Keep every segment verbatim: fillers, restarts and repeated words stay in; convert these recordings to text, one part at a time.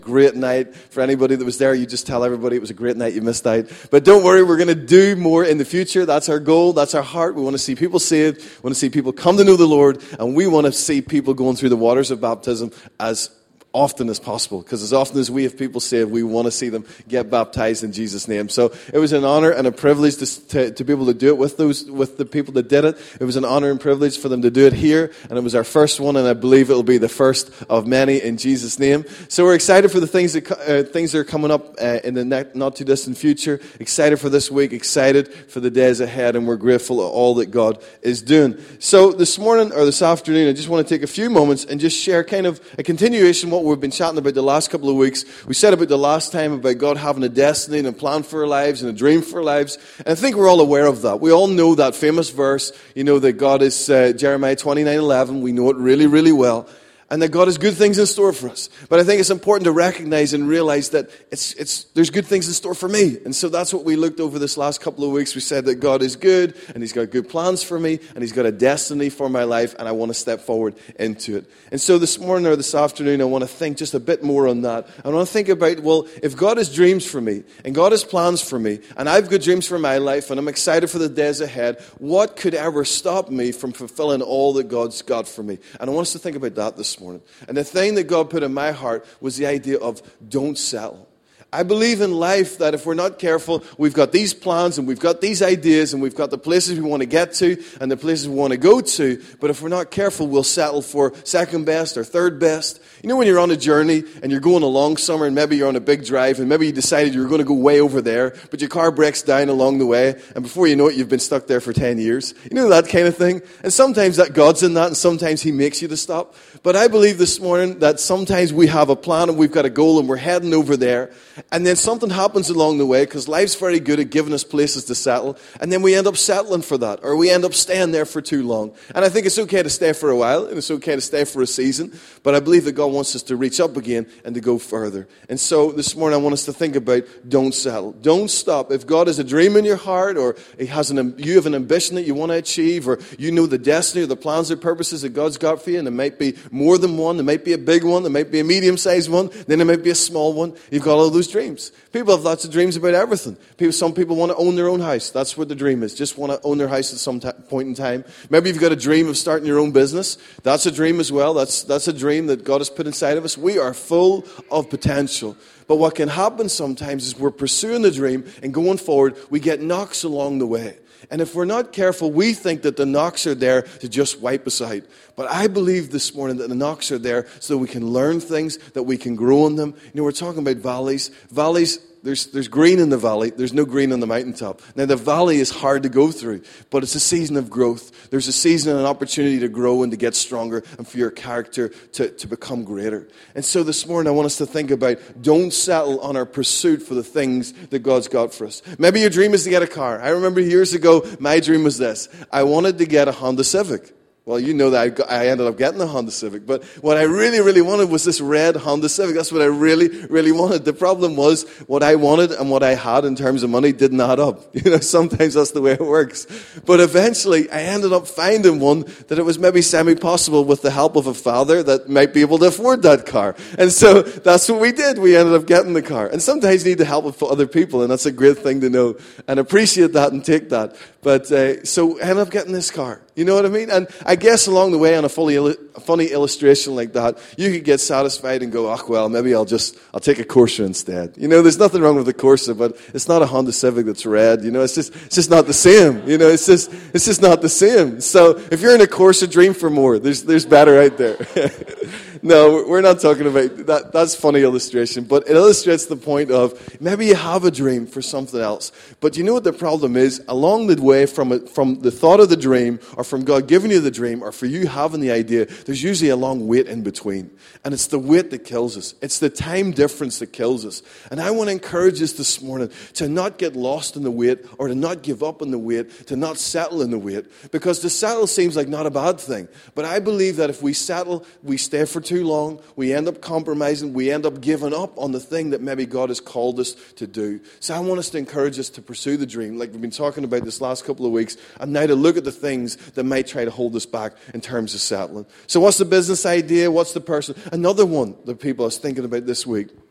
Great night. For anybody that was there, you just tell everybody it was a great night, you missed out. But don't worry, we're going to do more in the future. That's our goal. That's our heart. We want to see people saved. We want to see people come to know the Lord. And we want to see people going through the waters of baptism as often as possible, because as often as we have people saved, we want to see them get baptized in Jesus' name. So it was an honor and a privilege to, to, to be able to do it with those, with the people that did it. It was an honor and privilege for them to do it here, and it was our first one, and I believe it will be the first of many in Jesus' name. So we're excited for the things that uh, things that are coming up uh, in the not too distant future. Excited for this week. Excited for the days ahead, and we're grateful for all that God is doing. So this morning or this afternoon, I just want to take a few moments and just share kind of a continuation of what we've been chatting about the last couple of weeks. We said about the last time about God having a destiny and a plan for our lives and a dream for our lives. And I think we're all aware of that. We all know that famous verse, you know, that God is, uh, Jeremiah twenty-nine eleven. We know it really, really well. And that God has good things in store for us. But I think it's important to recognize and realize that it's it's there's good things in store for me. And so that's what we looked over this last couple of weeks. We said that God is good, and He's got good plans for me, and He's got a destiny for my life, and I want to step forward into it. And so this morning or this afternoon, I want to think just a bit more on that. I want to think about, well, if God has dreams for me, and God has plans for me, and I've good dreams for my life, and I'm excited for the days ahead, what could ever stop me from fulfilling all that God's got for me? And I want us to think about that this morning. Morning. And the thing that God put in my heart was the idea of don't settle. I believe in life that if we're not careful, we've got these plans and we've got these ideas and we've got the places we want to get to and the places we want to go to. But if we're not careful, we'll settle for second best or third best. You know when you're on a journey and you're going along somewhere and maybe you're on a big drive and maybe you decided you were going to go way over there, but your car breaks down along the way and before you know it, you've been stuck there for ten years. You know that kind of thing? And sometimes that God's in that and sometimes He makes you to stop. But I believe this morning that sometimes we have a plan and we've got a goal and we're heading over there. And then something happens along the way because life's very good at giving us places to settle. And then we end up settling for that or we end up staying there for too long. And I think it's okay to stay for a while and it's okay to stay for a season. But I believe that God wants us to reach up again and to go further. And so this morning I want us to think about don't settle. Don't stop. If God has a dream in your heart or he has an, you have an ambition that you want to achieve or you know the destiny or the plans or purposes that God's got for you, and it might be more than one. There might be a big one. There might be a medium-sized one. Then there might be a small one. You've got all those dreams. People have lots of dreams about everything. People, some people want to own their own house. That's what the dream is. Just want to own their house at some t- point in time. Maybe you've got a dream of starting your own business. That's a dream as well. That's that's a dream that God has put inside of us. We are full of potential. But what can happen sometimes is we're pursuing the dream and going forward, we get knocks along the way. And if we're not careful, we think that the knocks are there to just wipe us out. But I believe this morning that the knocks are there so we can learn things, that we can grow in them. You know, we're talking about valleys. Valleys, there's there's green in the valley. There's no green on the mountaintop. Now, the valley is hard to go through, but it's a season of growth. There's a season and an opportunity to grow and to get stronger and for your character to, to become greater. And so this morning, I want us to think about don't settle on our pursuit for the things that God's got for us. Maybe your dream is to get a car. I remember years ago, my dream was this. I wanted to get a Honda Civic. Well, you know that I, got, I ended up getting a Honda Civic. But what I really, really wanted was this red Honda Civic. That's what I really, really wanted. The problem was what I wanted and what I had in terms of money didn't add up. You know, sometimes that's the way it works. But eventually, I ended up finding one that it was maybe semi-possible with the help of a father that might be able to afford that car. And so that's what we did. We ended up getting the car. And sometimes you need the help of other people, and that's a great thing to know. And appreciate that and take that. But uh, so I ended up getting this car. You know what I mean? And I guess along the way, on a funny, a funny illustration like that, you could get satisfied and go, oh, well, maybe I'll just, I'll take a Corsa instead. You know, there's nothing wrong with the Corsa, but it's not a Honda Civic that's red. You know, it's just, it's just not the same. You know, it's just, it's just not the same. So if you're in a Corsa, dream for more. There's, there's better out there. No, we're not talking about that. That's a funny illustration, but it illustrates the point of maybe you have a dream for something else. But you know what the problem is? Along the way from, a, from the thought of the dream or from God giving you the dream or for you having the idea, there's usually a long wait in between. And it's the wait that kills us. It's the time difference that kills us. And I want to encourage us this morning to not get lost in the wait or to not give up on the wait, to not settle in the wait. Because to settle seems like not a bad thing. But I believe that if we settle, we stay for too long, we end up compromising, we end up giving up on the thing that maybe God has called us to do. So I want us to encourage us to pursue the dream, like we've been talking about this last couple of weeks, and now to look at the things that might try to hold us back in terms of settling. So what's the business idea? What's the person? Another one that people I was thinking about this week.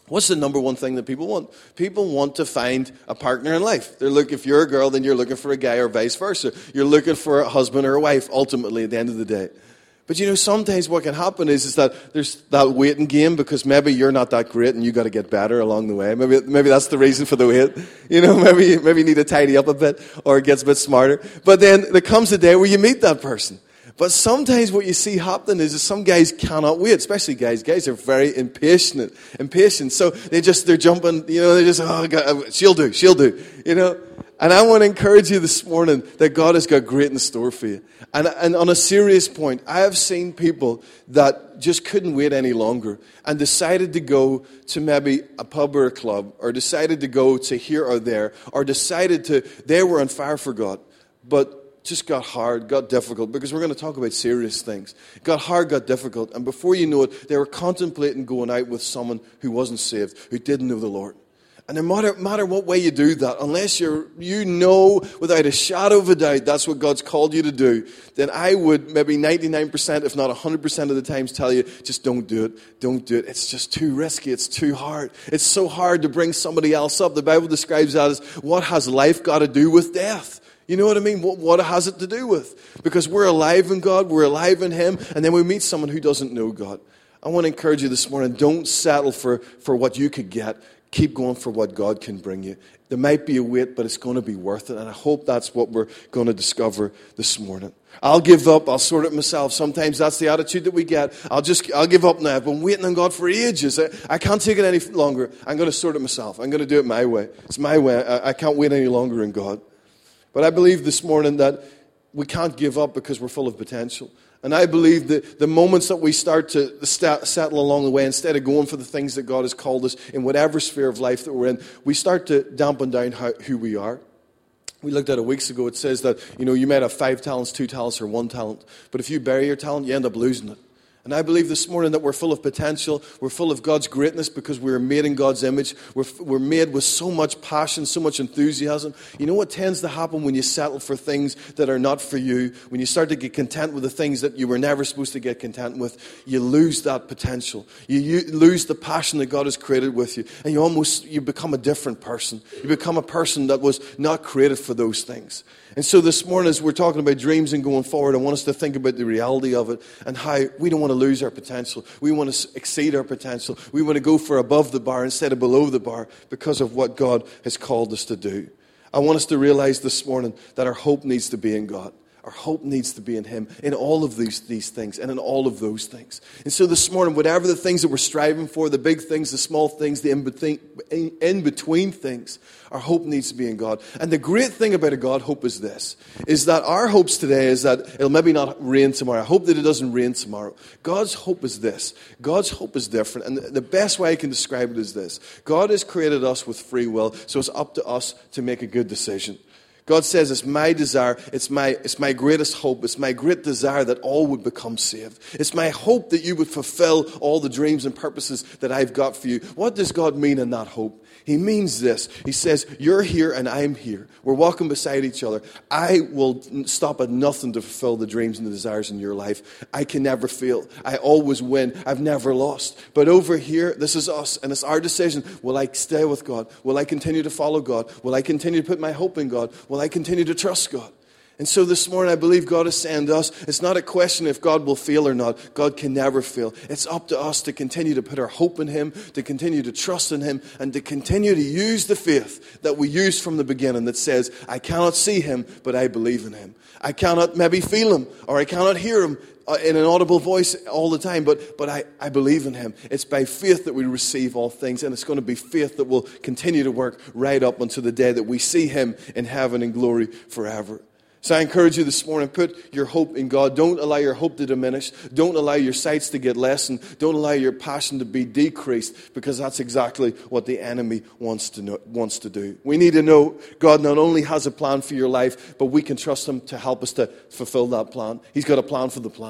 What's the number one thing that people want? People want to find a partner in life. They're looking, if you're a girl, then you're looking for a guy, or vice versa. You're looking for a husband or a wife, ultimately, at the end of the day. But you know, sometimes what can happen is, is that there's that waiting game, because maybe you're not that great and you got to get better along the way. Maybe maybe that's the reason for the wait. You know, maybe maybe you need to tidy up a bit, or it gets a bit smarter. But then there comes a day where you meet that person. But sometimes what you see happening is that some guys cannot wait, especially guys. Guys are very impatient, impatient. So they just, they're jumping, you know, they just, oh, God, she'll do, she'll do, you know. And I want to encourage you this morning that God has got great in store for you. And, and on a serious point, I have seen people that just couldn't wait any longer and decided to go to maybe a pub or a club, or decided to go to here or there, or decided to, they were on fire for God, but just got hard, got difficult, because we're going to talk about serious things. Got hard, got difficult, and before you know it, they were contemplating going out with someone who wasn't saved, who didn't know the Lord. And no matter, matter what way you do that, unless you're, you know without a shadow of a doubt that's what God's called you to do, then I would maybe ninety-nine percent, if not one hundred percent of the times tell you, just don't do it, don't do it. It's just too risky, it's too hard. It's so hard to bring somebody else up. The Bible describes that as, what has life got to do with death? You know what I mean? What, what has it to do with? Because we're alive in God, we're alive in Him, and then we meet someone who doesn't know God. I want to encourage you this morning, don't settle for, for what you could get. Keep going for what God can bring you. There might be a wait, but it's going to be worth it, and I hope that's what we're going to discover this morning. I'll give up, I'll sort it myself. Sometimes that's the attitude that we get. I'll just, I'll give up now. I've been waiting on God for ages. I, I can't take it any longer. I'm going to sort it myself. I'm going to do it my way. It's my way. I, I can't wait any longer in God. But I believe this morning that we can't give up because we're full of potential. And I believe that the moments that we start to settle along the way, instead of going for the things that God has called us in whatever sphere of life that we're in, we start to dampen down how, who we are. We looked at it weeks ago. It says that, you know, you might have five talents, two talents, or one talent. But if you bury your talent, you end up losing it. And I believe this morning that we're full of potential. We're full of God's greatness because we're made in God's image. We're, we're made with so much passion, so much enthusiasm. You know what tends to happen when you settle for things that are not for you? When you start to get content with the things that you were never supposed to get content with, you lose that potential. You, you lose the passion that God has created with you. And you almost, you become a different person. You become a person that was not created for those things. And so this morning, as we're talking about dreams and going forward, I want us to think about the reality of it and how we don't want to lose our potential. We want to exceed our potential. We want to go for above the bar instead of below the bar because of what God has called us to do. I want us to realize this morning that our hope needs to be in God. Our hope needs to be in Him, in all of these, these things, and in all of those things. And so this morning, whatever the things that we're striving for, the big things, the small things, the in-between, in-between things, our hope needs to be in God. And the great thing about a God hope is this, is that our hopes today is that it'll maybe not rain tomorrow. I hope that it doesn't rain tomorrow. God's hope is this. God's hope is different. And the best way I can describe it is this. God has created us with free will, so it's up to us to make a good decision. God says, it's my desire, it's my, it's my greatest hope, it's my great desire that all would become saved. It's my hope that you would fulfill all the dreams and purposes that I've got for you. What does God mean in that hope? He means this. He says, you're here and I'm here. We're walking beside each other. I will stop at nothing to fulfill the dreams and the desires in your life. I can never fail. I always win. I've never lost. But over here, this is us, and it's our decision. Will I stay with God? Will I continue to follow God? Will I continue to put my hope in God? Will I continue to trust God? And so this morning, I believe God is saying to us, it's not a question if God will fail or not. God can never fail. It's up to us to continue to put our hope in Him, to continue to trust in Him, and to continue to use the faith that we used from the beginning that says, I cannot see Him, but I believe in Him. I cannot maybe feel Him, or I cannot hear Him in an audible voice all the time, but, but I, I believe in Him. It's by faith that we receive all things, and it's going to be faith that will continue to work right up until the day that we see Him in heaven in glory forever. So I encourage you this morning, put your hope in God. Don't allow your hope to diminish. Don't allow your sights to get lessened. Don't allow your passion to be decreased, because that's exactly what the enemy wants to know, wants to do. We need to know God not only has a plan for your life, but we can trust Him to help us to fulfill that plan. He's got a plan for the plan.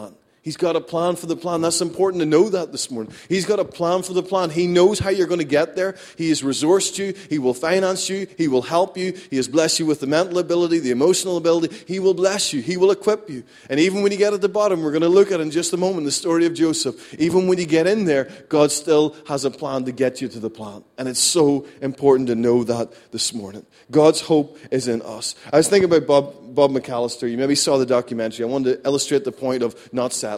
He's got a plan for the plan. That's important to know that this morning. He's got a plan for the plan. He knows how you're going to get there. He has resourced you. He will finance you. He will help you. He has blessed you with the mental ability, the emotional ability. He will bless you. He will equip you. And even when you get at the bottom, we're going to look at in just a moment the story of Joseph. Even when you get in there, God still has a plan to get you to the plan. And it's so important to know that this morning. God's hope is in us. I was thinking about Bob, Bob McAllister. You maybe saw the documentary. I wanted to illustrate the point of not settling.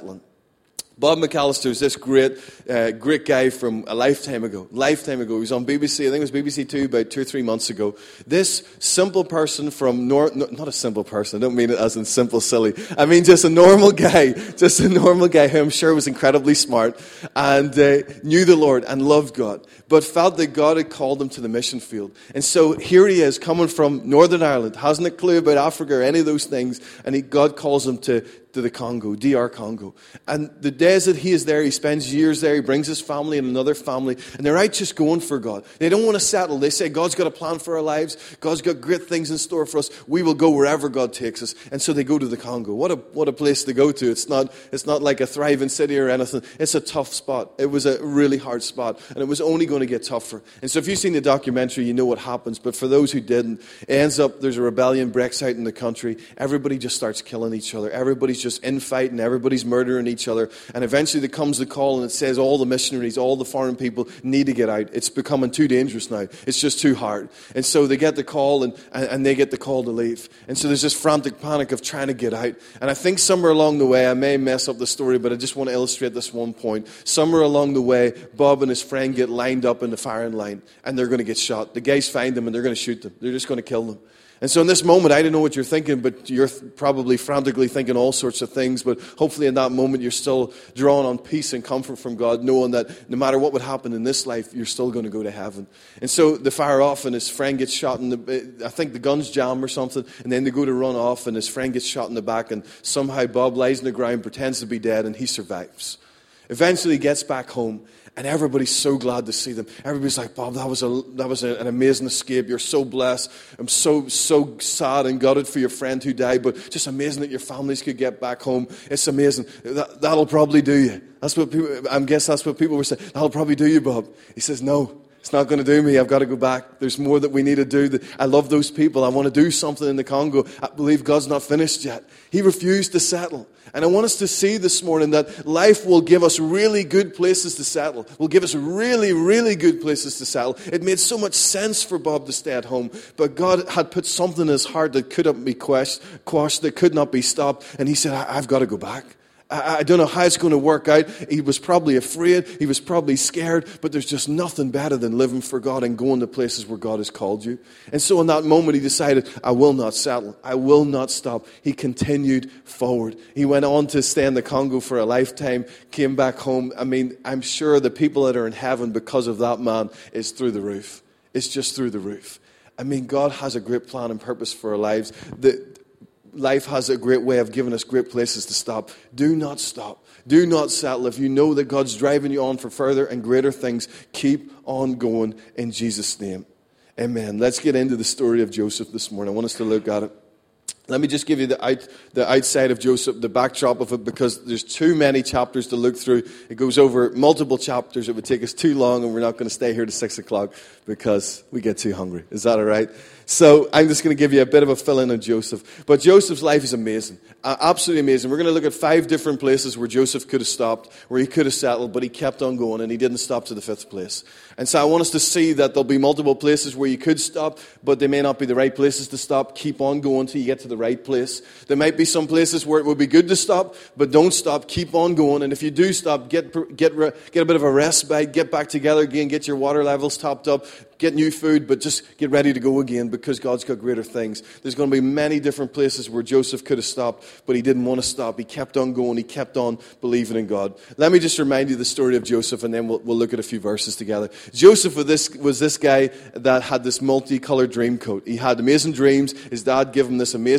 Bob McAllister is this great, uh, great guy from a lifetime ago. Lifetime ago, he was on B B C. I think it was B B C Two about two or three months ago. This simple person from North, no, not a simple person. I don't mean it as in simple, silly. I mean just a normal guy, just a normal guy who I'm sure was incredibly smart and uh, knew the Lord and loved God, but felt that God had called him to the mission field. And so here he is, coming from Northern Ireland, hasn't a clue about Africa or any of those things, and he, God calls him to. to the Congo, D R Congo. And the days that he is there, he spends years there, he brings his family and another family, and they're out just going for God. They don't want to settle. They say, God's got a plan for our lives. God's got great things in store for us. We will go wherever God takes us. And so they go to the Congo. What a what a place to go to. It's not, it's not like a thriving city or anything. It's a tough spot. It was a really hard spot, and it was only going to get tougher. And so if you've seen the documentary, you know what happens. But for those who didn't, it ends up, there's a rebellion breaks out in the country. Everybody just starts killing each other. Everybody's just infighting, everybody's murdering each other, and eventually there comes the call and it says all the missionaries, all the foreign people need to get out. It's becoming too dangerous now. It's just too hard. And so they get the call and, and, and they get the call to leave. And so there's this frantic panic of trying to get out. And I think somewhere along the way, I may mess up the story, but I just want to illustrate this one point. Somewhere along the way, Bob and his friend get lined up in the firing line and they're going to get shot. The guys find them and they're going to shoot them. They're just going to kill them. And so in this moment, I don't know what you're thinking, but you're probably frantically thinking all sorts of things. But hopefully in that moment, you're still drawing on peace and comfort from God, knowing that no matter what would happen in this life, you're still going to go to heaven. And so they fire off, and his friend gets shot in the, I think the gun's jammed or something, and then they go to run off, and his friend gets shot in the back, and somehow Bob lies on the ground, pretends to be dead, and he survives. Eventually he gets back home, and everybody's so glad to see them. Everybody's like, Bob, that was a that was a, an amazing escape. You're so blessed. I'm so so sad and gutted for your friend who died, but just amazing that your families could get back home. It's amazing. That, that'll probably do you. That's what people, I guess that's what people were saying. That'll probably do you, Bob. He says, no. It's not going to do me. I've got to go back. There's more that we need to do. I love those people. I want to do something in the Congo. I believe God's not finished yet. He refused to settle. And I want us to see this morning that life will give us really good places to settle. Will give us really, really good places to settle. It made so much sense for Bob to stay at home. But God had put something in his heart that couldn't be quashed, quashed that could not be stopped. And he said, I've got to go back. I don't know how it's going to work out. He was probably afraid. He was probably scared. But there's just nothing better than living for God and going to places where God has called you. And so in that moment, he decided, I will not settle. I will not stop. He continued forward. He went on to stay in the Congo for a lifetime, came back home. I mean, I'm sure the people that are in heaven because of that man is through the roof. It's just through the roof. I mean, God has a great plan and purpose for our lives. The, Life has a great way of giving us great places to stop. Do not stop. Do not settle. If you know that God's driving you on for further and greater things, keep on going in Jesus' name. Amen. Let's get into the story of Joseph this morning. I want us to look at it. Let me just give you the out, the outside of Joseph, the backdrop of it, because there's too many chapters to look through. It goes over multiple chapters. It would take us too long, and we're not going to stay here to six o'clock because we get too hungry. Is that all right? So I'm just going to give you a bit of a fill-in on Joseph. But Joseph's life is amazing. Uh, absolutely amazing. We're going to look at five different places where Joseph could have stopped, where he could have settled, but he kept on going, and he didn't stop to the fifth place. And so I want us to see that there'll be multiple places where you could stop, but they may not be the right places to stop. Keep on going till you get to the right place. There might be some places where it would be good to stop, but don't stop. Keep on going. And if you do stop, get get get a bit of a respite, get back together again, get your water levels topped up, get new food, but just get ready to go again because God's got greater things. There's going to be many different places where Joseph could have stopped, but he didn't want to stop. He kept on going. He kept on believing in God. Let me just remind you the story of Joseph, and then we'll, we'll look at a few verses together. Joseph was this, was this guy that had this multicolored dream coat. He had amazing dreams. His dad gave him this amazing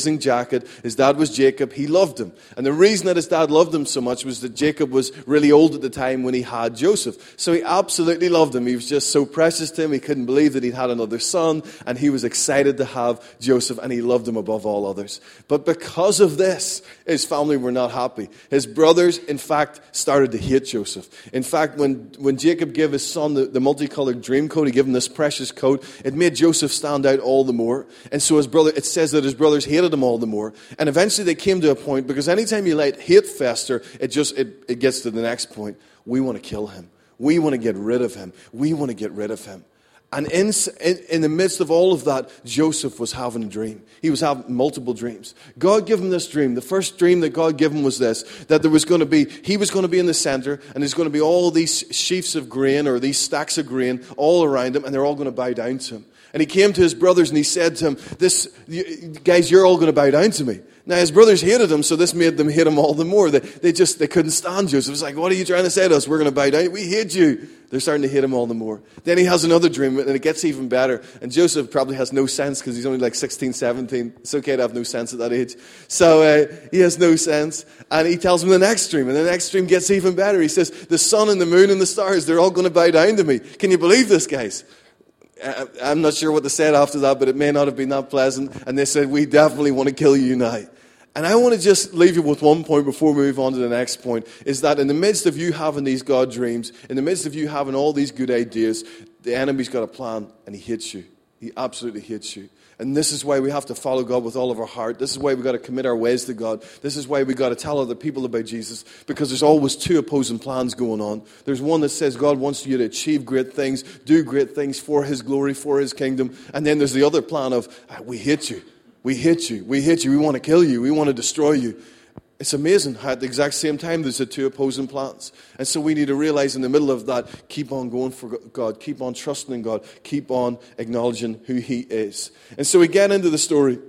amazing jacket. His dad was Jacob. He loved him. And the reason that his dad loved him so much was that Jacob was really old at the time when he had Joseph. So he absolutely loved him. He was just so precious to him. He couldn't believe that he'd had another son. And he was excited to have Joseph, and he loved him above all others. But because of this, his family were not happy. His brothers, in fact, started to hate Joseph. In fact, when, when Jacob gave his son the, the multicolored dream coat, he gave him this precious coat, it made Joseph stand out all the more. And so his brother, it says that his brothers hated him all the more. And eventually they came to a point, because anytime you let hate fester, it just, it, it gets to the next point. We want to kill him. We want to get rid of him. We want to get rid of him. And in, in, in the midst of all of that, Joseph was having a dream. He was having multiple dreams. God gave him this dream. The first dream that God gave him was this, that there was going to be, he was going to be in the center, and there's going to be all these sheaves of grain, or these stacks of grain all around him, and they're all going to bow down to him. And he came to his brothers and he said to them, "This, you, guys, you're all going to bow down to me." Now his brothers hated him, so this made them hate him all the more. They, they just, they couldn't stand Joseph. It's like, "What are you trying to say to us? We're going to bow down. We hate you." They're starting to hate him all the more. Then he has another dream, and it gets even better. And Joseph probably has no sense, because he's only like sixteen, seventeen. It's okay to have no sense at that age. So uh, he has no sense. And he tells him the next dream, and the next dream gets even better. He says, "The sun and the moon and the stars, they're all going to bow down to me." Can you believe this, guys? I'm not sure what they said after that, but it may not have been that pleasant. And they said, "We definitely want to kill you now." And I want to just leave you with one point before we move on to the next point, is that in the midst of you having these God dreams, in the midst of you having all these good ideas, the enemy's got a plan, and he hates you. He absolutely hates you. And this is why we have to follow God with all of our heart. This is why we've got to commit our ways to God. This is why we've got to tell other people about Jesus, because there's always two opposing plans going on. There's one that says God wants you to achieve great things, do great things for his glory, for his kingdom. And then there's the other plan of, ah, we hate you. We hate you. We hate you. We want to kill you. We want to destroy you. It's amazing how at the exact same time there's the two opposing plans. And so we need to realize in the middle of that, keep on going for God. Keep on trusting in God. Keep on acknowledging who he is. And so we get into the story.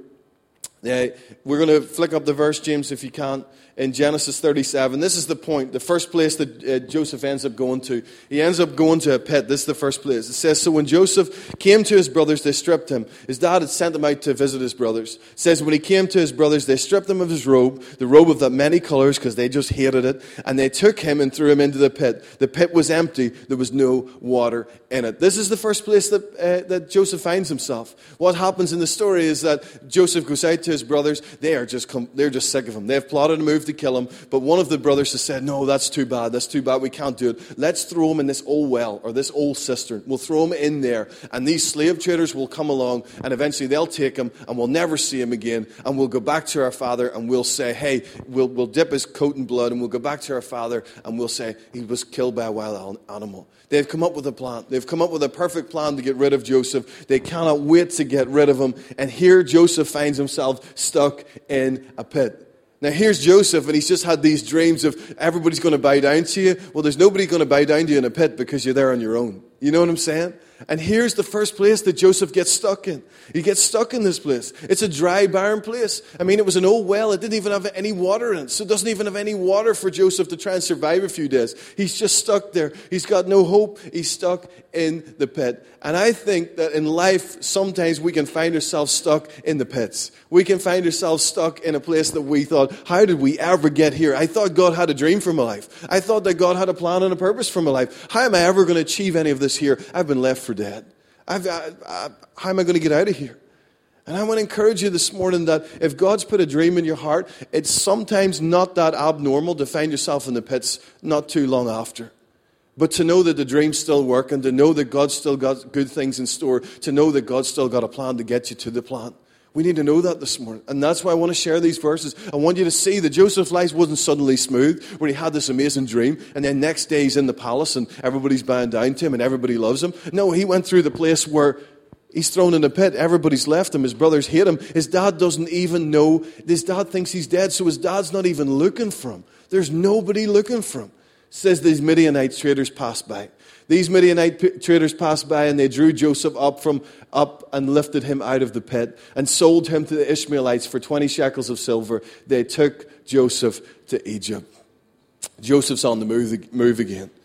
Uh, we're going to flick up the verse, James, if you can. In Genesis thirty-seven, this is the point, the first place that uh, Joseph ends up going to. He ends up going to a pit. This is the first place. It says, "So when Joseph came to his brothers, they stripped him." His dad had sent him out to visit his brothers. It says, when he came to his brothers, they stripped him of his robe, the robe of that many colors, because they just hated it. And they took him and threw him into the pit. The pit was empty. There was no water in it. This is the first place that, uh, that Joseph finds himself. What happens in the story is that Joseph goes out to his brothers. They are just, com- they're just sick of him. They've plotted a move to kill him. But one of the brothers has said, "No, that's too bad. That's too bad. We can't do it. Let's throw him in this old well, or this old cistern. We'll throw him in there. And these slave traders will come along, and eventually they'll take him, and we'll never see him again. And we'll go back to our father, and we'll say, hey, we'll, we'll dip his coat in blood, and we'll go back to our father, and we'll say he was killed by a wild animal." They've come up with a plan. They've come up with a perfect plan to get rid of Joseph. They cannot wait to get rid of him. And here Joseph finds himself stuck in a pit. Now here's Joseph, and he's just had these dreams of everybody's going to bow down to you. Well, there's nobody going to bow down to you in a pit, because you're there on your own. You know what I'm saying? And here's the first place that Joseph gets stuck in. He gets stuck in this place. It's a dry, barren place. I mean, it was an old well. It didn't even have any water in it. So it doesn't even have any water for Joseph to try and survive a few days. He's just stuck there. He's got no hope. He's stuck in the pit. And I think that in life, sometimes we can find ourselves stuck in the pits. We can find ourselves stuck in a place that we thought, how did we ever get here? I thought God had a dream for my life. I thought that God had a plan and a purpose for my life. How am I ever going to achieve any of this here? I've been left for dead. I've, I, I, how am I going to get out of here? And I want to encourage you this morning that if God's put a dream in your heart, it's sometimes not that abnormal to find yourself in the pits not too long after. But to know that the dream's still working, to know that God's still got good things in store, to know that God's still got a plan to get you to the plan. We need to know that this morning. And that's why I want to share these verses. I want you to see that Joseph's life wasn't suddenly smooth, where he had this amazing dream, and then next day he's in the palace and everybody's bowing down to him and everybody loves him. No, he went through the place where he's thrown in a pit. Everybody's left him. His brothers hate him. His dad doesn't even know. His dad thinks he's dead, so his dad's not even looking for him. There's nobody looking for him. It says these Midianite traders passed by. These Midianite p- traders passed by, and they drew Joseph up from up and lifted him out of the pit and sold him to the Ishmaelites for twenty shekels of silver. They took Joseph to Egypt. Joseph's on the move, move again.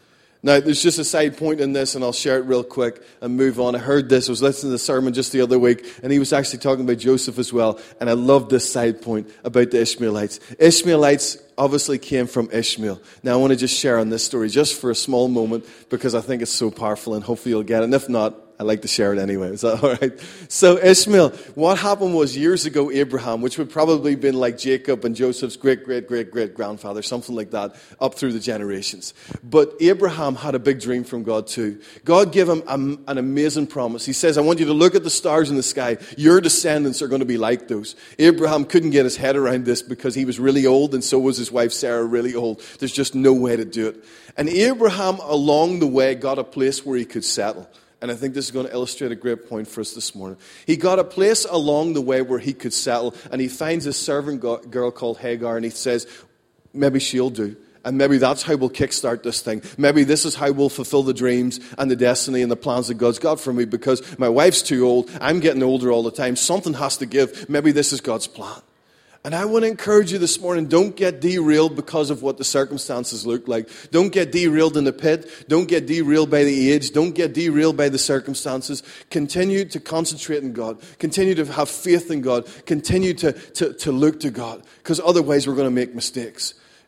Now, there's just a side point in this, and I'll share it real quick and move on. I heard this. I was listening to the sermon just the other week, and he was actually talking about Joseph as well. And I love this side point about the Ishmaelites. Ishmaelites obviously came from Ishmael. Now, I want to just share on this story just for a small moment because I think it's so powerful, and hopefully you'll get it. And if not, I'd like to share it anyway. Is that all right? So Ishmael, what happened was years ago, Abraham, which would probably have been like Jacob and Joseph's great, great, great, great grandfather, something like that, up through the generations. But Abraham had a big dream from God too. God gave him a, an amazing promise. He says, I want you to look at the stars in the sky. Your descendants are going to be like those. Abraham couldn't get his head around this because he was really old, and so was his wife Sarah really old. There's just no way to do it. And Abraham, along the way, got a place where he could settle. And I think this is going to illustrate a great point for us this morning. He got a place along the way where he could settle, and he finds a servant girl called Hagar, and he says, maybe she'll do. And maybe that's how we'll kickstart this thing. Maybe this is how we'll fulfill the dreams and the destiny and the plans that God's got for me, because my wife's too old, I'm getting older all the time, something has to give. Maybe this is God's plan. And I want to encourage you this morning, don't get derailed because of what the circumstances look like. Don't get derailed in the pit. Don't get derailed by the age. Don't get derailed by the circumstances. Continue to concentrate on God. Continue to have faith in God. Continue to, to, to look to God, because otherwise we're going to make mistakes.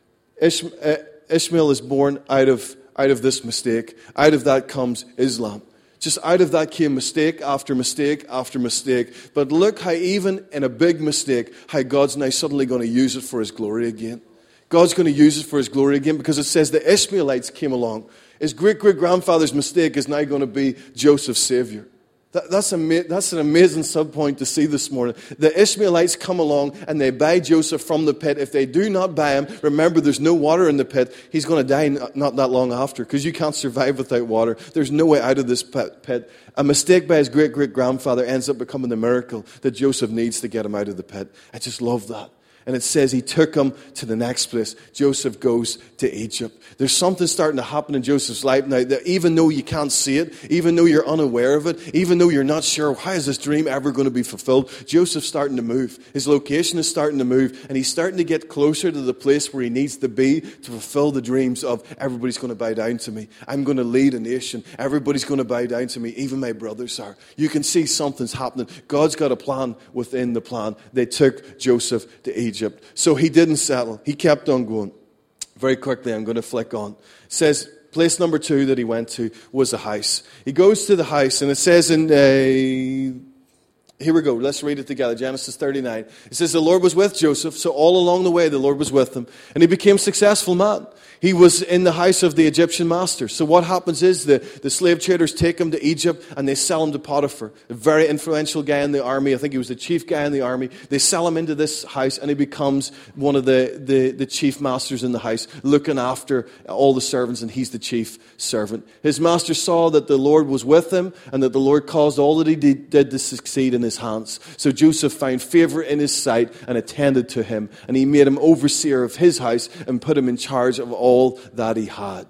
Ishmael is born out of, out of this mistake. Out of that comes Islam. Just out of that came mistake after mistake after mistake. But look how even in a big mistake, how God's now suddenly going to use it for His glory again. God's going to use it for His glory again, because it says the Ishmaelites came along. His great-great-grandfather's mistake is now going to be Joseph's Savior. That, that's, ama- that's an amazing sub-point to see this morning. The Ishmaelites come along and they buy Joseph from the pit. If they do not buy him, remember there's no water in the pit. He's going to die not that long after, because you can't survive without water. There's no way out of this pit. A mistake by his great-great-grandfather ends up becoming the miracle that Joseph needs to get him out of the pit. I just love that. And it says he took him to the next place. Joseph goes to Egypt. There's something starting to happen in Joseph's life now that even though you can't see it, even though you're unaware of it, even though you're not sure, how is this dream ever going to be fulfilled? Joseph's starting to move. His location is starting to move, and he's starting to get closer to the place where he needs to be to fulfill the dreams of everybody's going to bow down to me. I'm going to lead a nation. Everybody's going to bow down to me. Even my brothers are. You can see something's happening. God's got a plan within the plan. They took Joseph to Egypt. Egypt. So he didn't settle. He kept on going. Very quickly, I'm going to flick on. It says, place number two that he went to was a house. He goes to the house, and it says in, uh, here we go, let's read it together, Genesis thirty-nine. It says, the Lord was with Joseph, so all along the way the Lord was with him, and he became a successful man. He was in the house of the Egyptian master. So what happens is the, the slave traders take him to Egypt and they sell him to Potiphar, a very influential guy in the army. I think he was the chief guy in the army. They sell him into this house and he becomes one of the, the, the chief masters in the house, looking after all the servants, and he's the chief servant. His master saw that the Lord was with him and that the Lord caused all that he did, did to succeed in his hands. So Joseph found favor in his sight and attended to him, and he made him overseer of his house and put him in charge of all all that he had.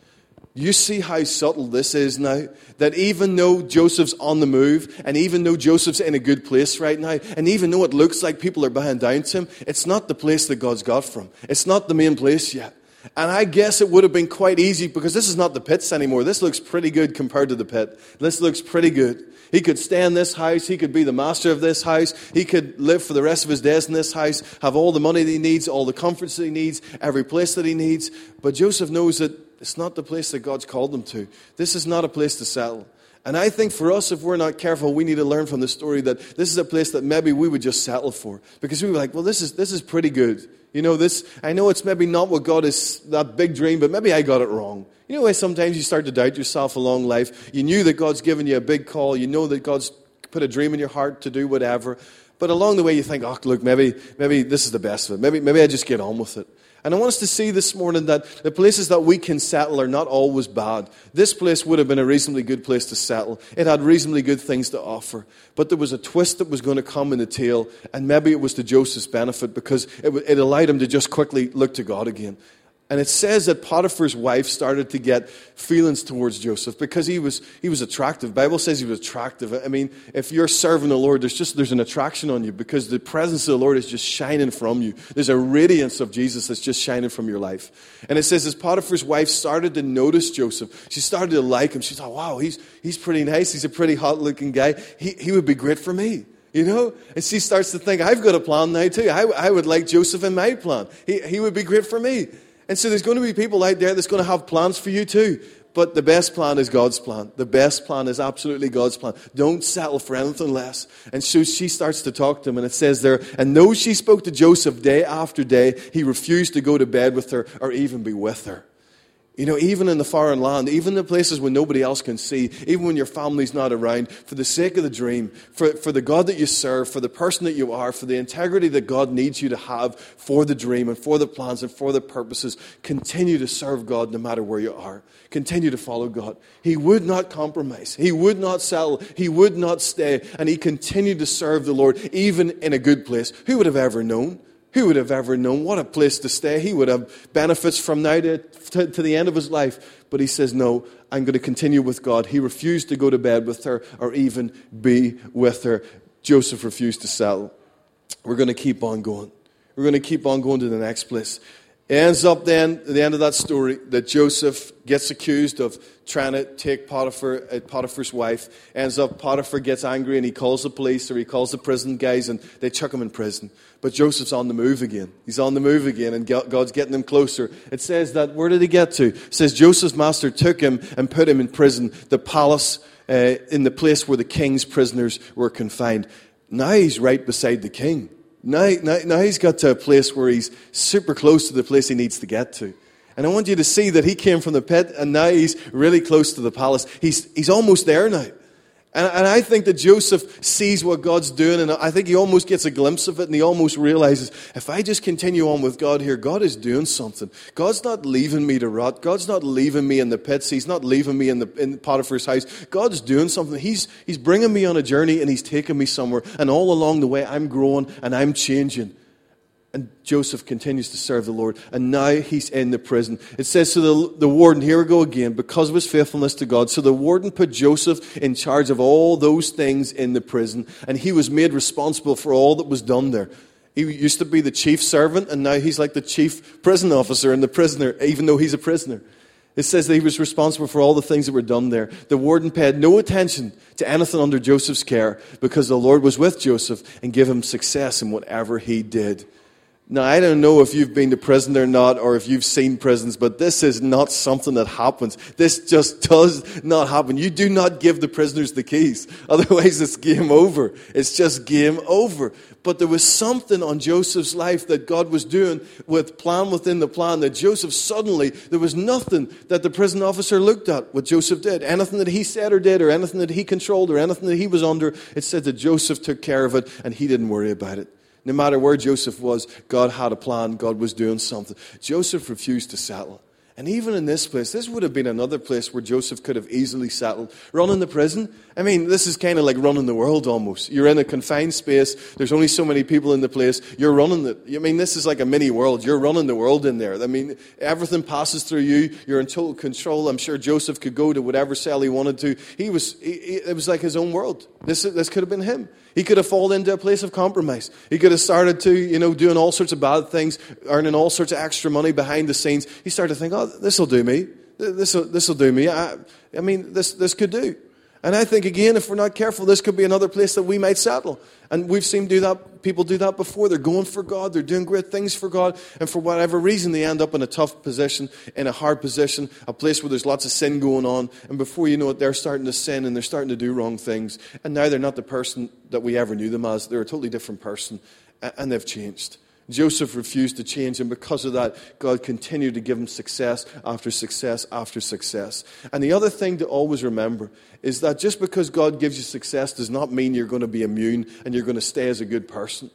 You see how subtle this is now? That even though Joseph's on the move, and even though Joseph's in a good place right now, and even though it looks like people are bowing down to him, it's not the place that God's got for him. It's not the main place yet. And I guess it would have been quite easy, because this is not the pits anymore. This looks pretty good compared to the pit. This looks pretty good. He could stay in this house. He could be the master of this house. He could live for the rest of his days in this house, have all the money that he needs, all the comforts that he needs, every place that he needs. But Joseph knows that it's not the place that God's called him to. This is not a place to settle. And I think for us, if we're not careful, we need to learn from the story that this is a place that maybe we would just settle for. Because we were like, well, this is this is pretty good. You know, this, I know it's maybe not what God is, that big dream, but maybe I got it wrong. You know why sometimes you start to doubt yourself along life? You knew that God's given you a big call. You know that God's put a dream in your heart to do whatever. But along the way you think, oh, look, maybe maybe this is the best of it. Maybe, maybe I just get on with it. And I want us to see this morning that the places that we can settle are not always bad. This place would have been a reasonably good place to settle. It had reasonably good things to offer. But there was a twist that was going to come in the tale, and maybe it was to Joseph's benefit, because it, it allowed him to just quickly look to God again. And it says that Potiphar's wife started to get feelings towards Joseph because he was he was attractive. The Bible says he was attractive. I mean, if you're serving the Lord, there's just there's an attraction on you because the presence of the Lord is just shining from you. There's a radiance of Jesus that's just shining from your life. And it says as Potiphar's wife started to notice Joseph, she started to like him. She thought, wow, he's he's pretty nice. He's a pretty hot-looking guy. He he would be great for me. You know? And she starts to think, I've got a plan now too. I, I would like Joseph in my plan. He he would be great for me. And so there's going to be people out there that's going to have plans for you too. But the best plan is God's plan. The best plan is absolutely God's plan. Don't settle for anything less. And so she starts to talk to him, and it says there, and though she spoke to Joseph day after day, he refused to go to bed with her or even be with her. You know, even in the foreign land, even in the places where nobody else can see, even when your family's not around, for the sake of the dream, for, for the God that you serve, for the person that you are, for the integrity that God needs you to have for the dream and for the plans and for the purposes, continue to serve God no matter where you are. Continue to follow God. He would not compromise. He would not settle. He would not stay. And he continued to serve the Lord even in a good place. Who would have ever known? Who would have ever known what a place to stay? He would have benefits from now to, to, to the end of his life. But he says, no, I'm going to continue with God. He refused to go to bed with her or even be with her. Joseph refused to settle. We're going to keep on going. We're going to keep on going to the next place. It ends up then, at the end of that story, that Joseph gets accused of trying to take Potiphar, uh, Potiphar's wife. Ends up, Potiphar gets angry and he calls the police or he calls the prison guys and they chuck him in prison. But Joseph's on the move again. He's on the move again and God's getting him closer. It says that, where did he get to? It says Joseph's master took him and put him in prison, the palace, uh, in the place where the king's prisoners were confined. Now he's right beside the king. Now, now, now he's got to a place where he's super close to the place he needs to get to. And I want you to see that he came from the pit and now he's really close to the palace. He's, he's almost there now. And, and I think that Joseph sees what God's doing, and I think he almost gets a glimpse of it, and he almost realizes, if I just continue on with God here, God is doing something. God's not leaving me to rot. God's not leaving me in the pits. He's not leaving me in the in Potiphar's house. God's doing something. He's, he's bringing me on a journey, and he's taking me somewhere. And all along the way, I'm growing, and I'm changing. And Joseph continues to serve the Lord. And now he's in the prison. It says, so the, the warden, here we go again, because of his faithfulness to God. So the warden put Joseph in charge of all those things in the prison. And he was made responsible for all that was done there. He used to be the chief servant, and now he's like the chief prison officer and the prisoner, even though he's a prisoner. It says that he was responsible for all the things that were done there. The warden paid no attention to anything under Joseph's care because the Lord was with Joseph and gave him success in whatever he did. Now, I don't know if you've been to prison or not, or if you've seen prisons, but this is not something that happens. This just does not happen. You do not give the prisoners the keys. Otherwise, it's game over. It's just game over. But there was something on Joseph's life that God was doing with plan within the plan, that Joseph suddenly, there was nothing that the prison officer looked at what Joseph did. Anything that he said or did, or anything that he controlled, or anything that he was under, it said that Joseph took care of it, and he didn't worry about it. No matter where Joseph was, God had a plan. God was doing something. Joseph refused to settle. And even in this place, this would have been another place where Joseph could have easily settled. Running the prison, I mean, this is kind of like running the world almost. You're in a confined space. There's only so many people in the place. You're running it. I mean, this is like a mini world. You're running the world in there. I mean, everything passes through you. You're in total control. I'm sure Joseph could go to whatever cell he wanted to. He was, he, it was like his own world. This, this could have been him. He could have fallen into a place of compromise. He could have started to, you know, doing all sorts of bad things, earning all sorts of extra money behind the scenes. He started to think, oh, this will do me. This will, this will do me. I, I mean, this, this could do. And I think, again, if we're not careful, this could be another place that we might settle. And we've seen do that, people do that before. They're going for God. They're doing great things for God. And for whatever reason, they end up in a tough position, in a hard position, a place where there's lots of sin going on. And before you know it, they're starting to sin and they're starting to do wrong things. And now they're not the person that we ever knew them as. They're a totally different person. And they've changed. Joseph refused to change, and because of that, God continued to give him success after success after success. And the other thing to always remember is that just because God gives you success does not mean you're going to be immune and you're going to stay as a good person.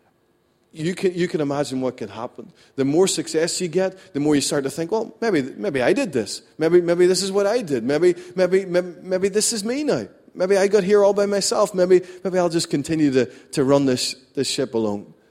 You can, you can imagine what can happen. The more success you get, the more you start to think, well, maybe, maybe I did this. Maybe, maybe this is what I did. Maybe, maybe, maybe, maybe this is me now. Maybe I got here all by myself. Maybe, maybe I'll just continue to, to run this, this ship alone.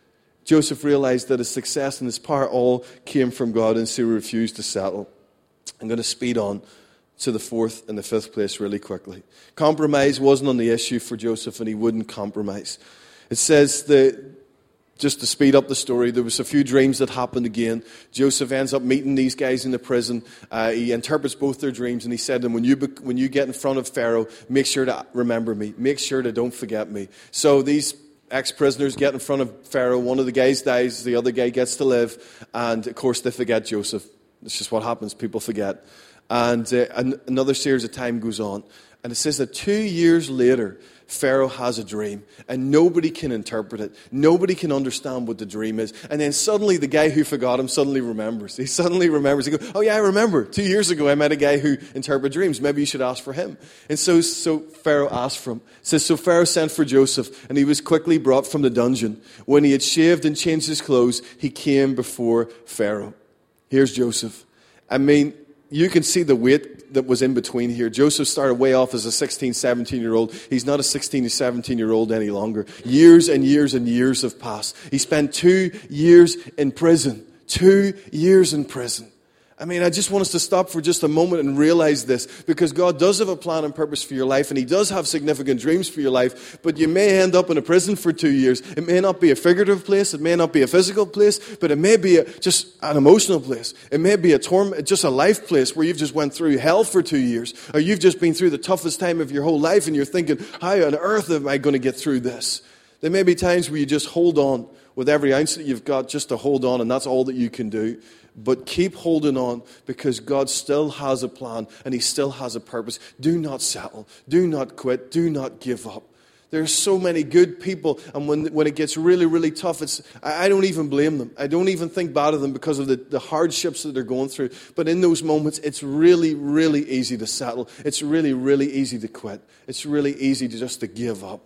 Joseph realized that his success and his power all came from God, and so he refused to settle. I'm going to speed on to the fourth and the fifth place really quickly. Compromise wasn't on the issue for Joseph, and he wouldn't compromise. It says that, just to speed up the story, there was a few dreams that happened again. Joseph ends up meeting these guys in the prison. Uh, he interprets both their dreams, and he said to them, when you, when you get in front of Pharaoh, make sure to remember me. Make sure to don't forget me. So these ex-prisoners get in front of Pharaoh. One of the guys dies, the other guy gets to live, and of course they forget Joseph. It's just what happens. People forget. And uh, an- another series of time goes on. And it says that two years later, Pharaoh has a dream, and nobody can interpret it. Nobody can understand what the dream is. And then suddenly the guy who forgot him suddenly remembers. He suddenly remembers. He goes, oh yeah, I remember. Two years ago I met a guy who interpreted dreams. Maybe you should ask for him. And so, so Pharaoh asked for him. It says, so Pharaoh sent for Joseph, and he was quickly brought from the dungeon. When he had shaved and changed his clothes, he came before Pharaoh. Here's Joseph. I mean, you can see the weight that was in between here. Joseph started way off as a sixteen, seventeen-year-old. He's not a sixteen to seventeen-year-old any longer. Years and years and years have passed. He spent two years in prison. Two years in prison. I mean, I just want us to stop for just a moment and realize this, because God does have a plan and purpose for your life, and He does have significant dreams for your life, but you may end up in a prison for two years. It may not be a figurative place, it may not be a physical place, but it may be a, just an emotional place. It may be a torment, just a life place where you've just went through hell for two years, or you've just been through the toughest time of your whole life, and you're thinking, how on earth am I going to get through this? There may be times where you just hold on with every ounce that you've got, just to hold on, and that's all that you can do. But keep holding on, because God still has a plan and He still has a purpose. Do not settle. Do not quit. Do not give up. There are so many good people, and when when it gets really, really tough, it's I, I don't even blame them. I don't even think bad of them because of the, the hardships that they're going through. But in those moments, it's really, really easy to settle. It's really, really easy to quit. It's really easy to just to give up.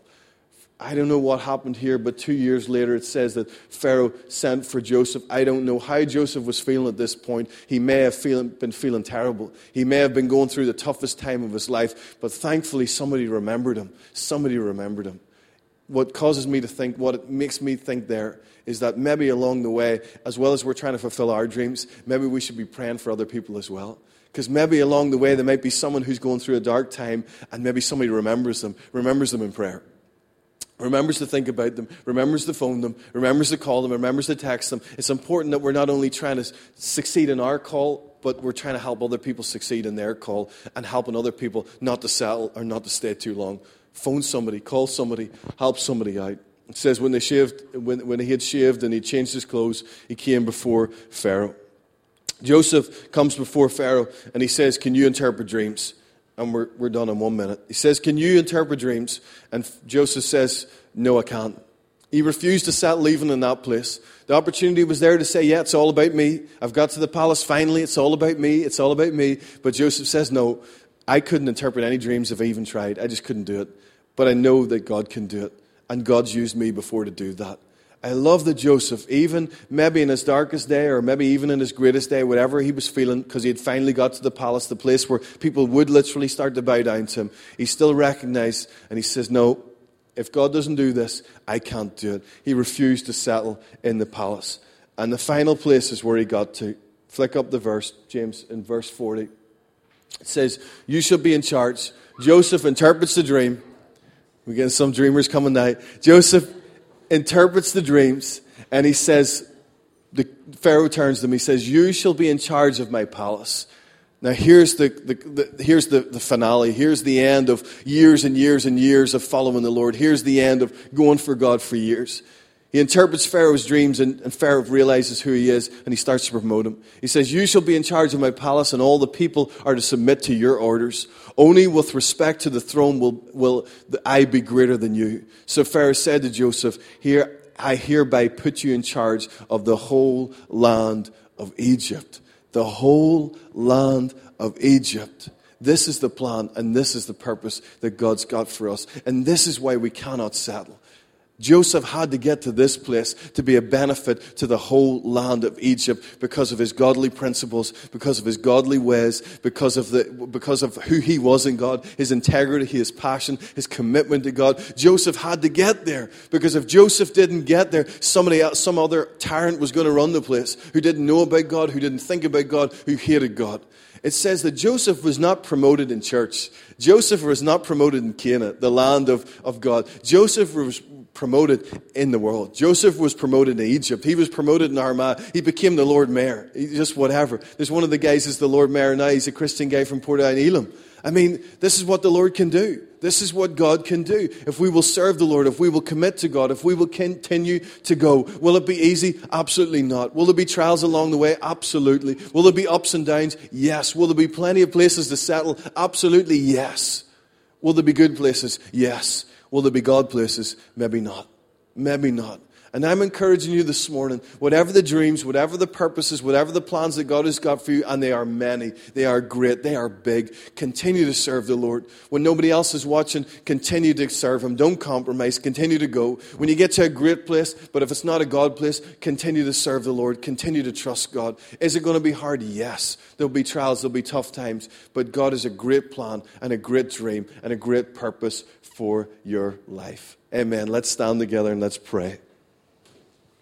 I don't know what happened here, but two years later it says that Pharaoh sent for Joseph. I don't know how Joseph was feeling at this point. He may have feeling, been feeling terrible. He may have been going through the toughest time of his life, but thankfully somebody remembered him. Somebody remembered him. What causes me to think, what it makes me think there, is that maybe along the way, as well as we're trying to fulfill our dreams, maybe we should be praying for other people as well. Because maybe along the way there might be someone who's going through a dark time, and maybe somebody remembers them, remembers them in prayer. Remembers to think about them, remembers to phone them, remembers to call them, remembers to text them. It's important that we're not only trying to succeed in our call, but we're trying to help other people succeed in their call, and helping other people not to settle or not to stay too long. Phone somebody, call somebody, help somebody out. It says when they shaved, when, when he had shaved and he changed his clothes, he came before Pharaoh. Joseph comes before Pharaoh and he says, can you interpret dreams? And we're, we're done in one minute. He says, can you interpret dreams? And Joseph says, no, I can't. He refused to settle even in that place. The opportunity was there to say, yeah, it's all about me. I've got to the palace finally. It's all about me. It's all about me. But Joseph says, no, I couldn't interpret any dreams if I even tried. I just couldn't do it. But I know that God can do it. And God's used me before to do that. I love that Joseph, even maybe in his darkest day, or maybe even in his greatest day, whatever he was feeling, because he had finally got to the palace, the place where people would literally start to bow down to him, he still recognized, and he says, no, if God doesn't do this, I can't do it. He refused to settle in the palace. And the final place is where he got to. Flick up the verse, James, in verse forty. It says, you shall be in charge. Joseph interprets the dream. We're getting some dreamers coming now. Joseph interprets the dreams, and he says, the Pharaoh turns to him, he says, you shall be in charge of my palace. Now here's the, the, the here's the, the finale. Here's the end of years and years and years of following the Lord. Here's the end of going for God for years. He interprets Pharaoh's dreams, and, and Pharaoh realizes who he is, and he starts to promote him. He says, you shall be in charge of my palace, and all the people are to submit to your orders. Only with respect to the throne will, will I be greater than you. So Pharaoh said to Joseph, here I hereby put you in charge of the whole land of Egypt. The whole land of Egypt. This is the plan, and this is the purpose that God's got for us. And this is why we cannot settle. Joseph had to get to this place to be a benefit to the whole land of Egypt because of his godly principles, because of his godly ways, because of the because of who he was in God, his integrity, his passion, his commitment to God. Joseph had to get there, because if Joseph didn't get there, somebody else, some other tyrant was going to run the place who didn't know about God, who didn't think about God, who hated God. It says that Joseph was not promoted in church. Joseph was not promoted in Canaan, the land of, of God. Joseph was promoted in the world. Joseph was promoted in Egypt. He was promoted in Armagh. He became the Lord Mayor. He, just whatever. There's one of the guys who's the Lord Mayor now. He's a Christian guy from Port Elam. I mean, this is what the Lord can do. This is what God can do. If we will serve the Lord, if we will commit to God, if we will continue to go. Will it be easy? Absolutely not. Will there be trials along the way? Absolutely. Will there be ups and downs? Yes. Will there be plenty of places to settle? Absolutely yes. Will there be good places? Yes. Will there be God places? Maybe not. Maybe not. And I'm encouraging you this morning, whatever the dreams, whatever the purposes, whatever the plans that God has got for you, and they are many, they are great, they are big, continue to serve the Lord. When nobody else is watching, continue to serve Him. Don't compromise. Continue to go. When you get to a great place, but if it's not a God place, continue to serve the Lord. Continue to trust God. Is it going to be hard? Yes. There'll be trials, there'll be tough times, but God has a great plan and a great dream and a great purpose for your life. Amen. Let's stand together and let's pray.